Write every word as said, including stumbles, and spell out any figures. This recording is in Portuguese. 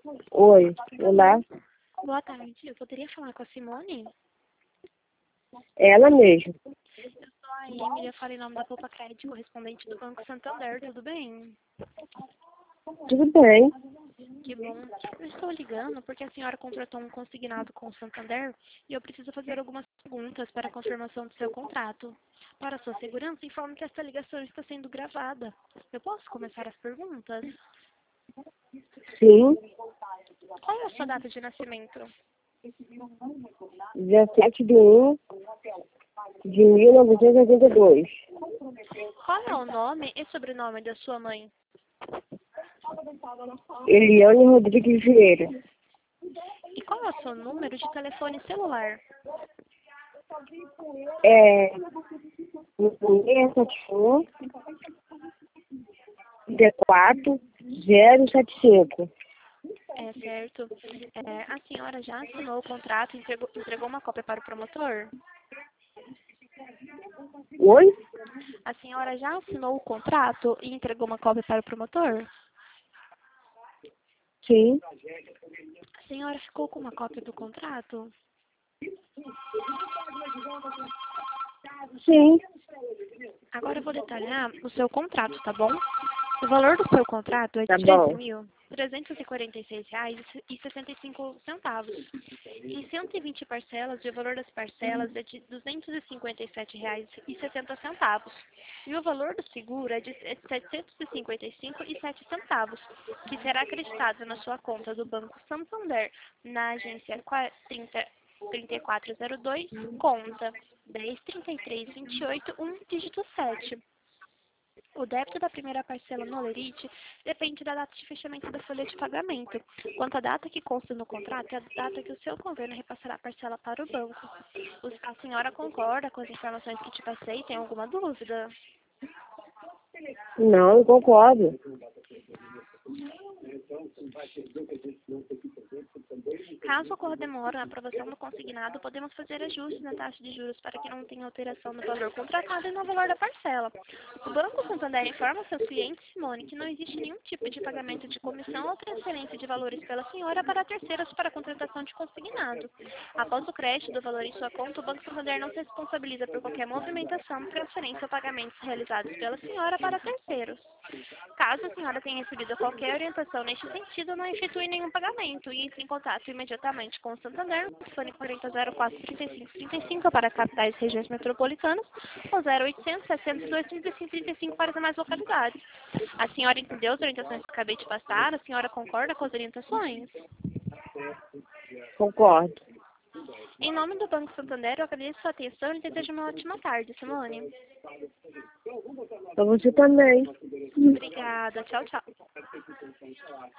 Oi, olá, Boa tarde. Eu poderia falar com a Simone? ela mesmo. Eu sou a Emily, eu falo em nome da Copa Crédito, correspondente do Banco Santander. Tudo bem? Tudo bem? Que bom. Eu estou ligando porque a senhora contratou um consignado com o Santander e eu preciso fazer algumas perguntas para a confirmação do seu contrato. Para sua segurança, informo que esta ligação está sendo gravada. Eu posso começar as perguntas? Sim, Qual é a sua data de nascimento? dezessete de um de mil novecentos e oitenta e dois. Qual é o nome e sobrenome da sua mãe? Eliane Rodrigues Vieira. E qual é o seu número de telefone celular? É seis sete um D quatro zero sete cinco. É certo. É, a senhora já assinou o contrato e entregou, entregou uma cópia para o promotor? Oi? A senhora já assinou o contrato e entregou uma cópia para o promotor? Sim, A senhora ficou com uma cópia do contrato? sim, Agora eu vou detalhar o seu contrato, tá bom? O valor do seu contrato é tá de treze bom. mil trezentos e quarenta e seis reais e sessenta e cinco centavos. Em cento e vinte parcelas, e o valor das parcelas é de duzentos e cinquenta e sete reais e sessenta centavos. E o valor do seguro é de setecentos e cinquenta e cinco reais e sete centavos, que será acreditado na sua conta do Banco Santander, na agência trinta, trinta e quatro zero dois, conta dez trinta e três vinte e oito, um dígito sete. O débito da primeira parcela no Olerite depende da data de fechamento da folha de pagamento. Quanto à data que consta no contrato, é a data que o seu governo repassará a parcela para o banco. Os- A senhora concorda com as informações que te passei? Tem alguma dúvida? Não, eu concordo. Caso ocorra demora na aprovação do consignado, podemos fazer ajustes na taxa de juros para que não tenha alteração no valor contratado e no valor da parcela. O Banco Santander informa seus clientes, Simone, que não existe nenhum tipo de pagamento de comissão ou transferência de valores pela senhora para terceiros para a contratação de consignado. Após o crédito do valor em sua conta, o Banco Santander não se responsabiliza por qualquer movimentação, transferência ou pagamentos realizados pela senhora para terceiros. Caso a senhora tenha recebido qualquer orientação neste sentido, não efetue nenhum pagamento e entre em contato imediatamente com o Santander no telefone quarenta zero quatro trinta e cinco trinta e cinco para capitais e regiões metropolitanas ou zero oitocentos setecentos e dois trinta e cinco trinta e cinco para as demais localidades. A senhora entendeu as orientações que acabei de passar? A senhora concorda com as orientações? Concordo. Em nome do Banco Santander, eu agradeço sua atenção e desejo uma ótima tarde, Simone. Pra você também. Obrigada. Tchau, tchau.